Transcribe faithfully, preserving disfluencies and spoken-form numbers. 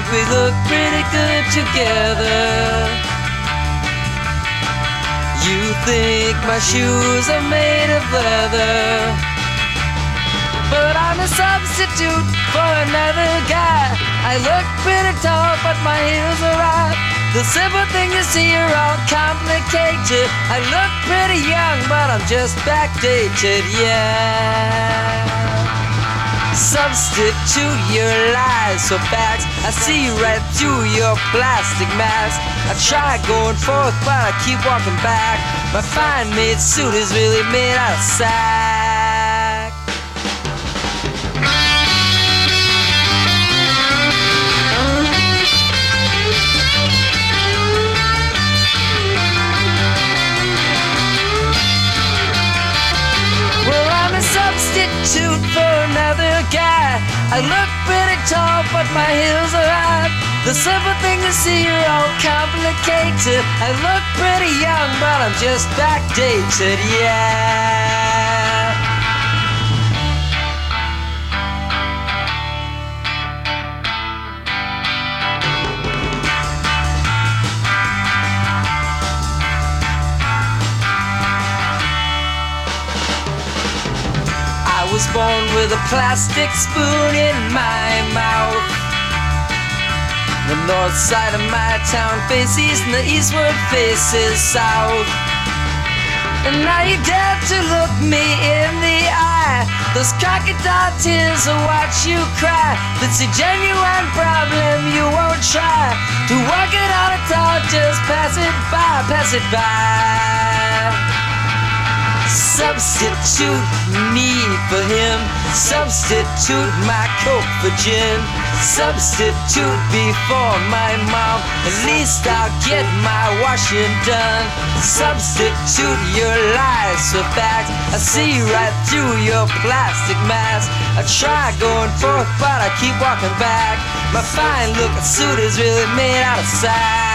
we look pretty good together. You think my shoes are made of leather, but I'm a substitute for another guy. I look pretty tall, but my heels are right. The simple thing you see are all complicated. I look pretty young, but I'm just backdated, yeah. Substitute your lies for facts. I see right through your plastic mask. I try going forth, but I keep walking back. My fine made suit is really made out of sack. Well, I'm a substitute for another guy. I look pretty tall, but my heels are high. The simple thing you see are all complicated. I look pretty young, but I'm just backdated, yeah. I was born with a plastic spoon in my mouth. The north side of my town faces east and the eastward faces south. And now you dare to look me in the eye. Those crocodile tears will watch you cry. It's a genuine problem, you won't try to work it out at all, just pass it by, pass it by. Substitute me for him. Substitute my coke for gin. Substitute before my mom. At least I'll get my washing done. Substitute your lies for facts. I see right through your plastic mask. I try going forth, but I keep walking back. My fine looking suit is really made out of sack.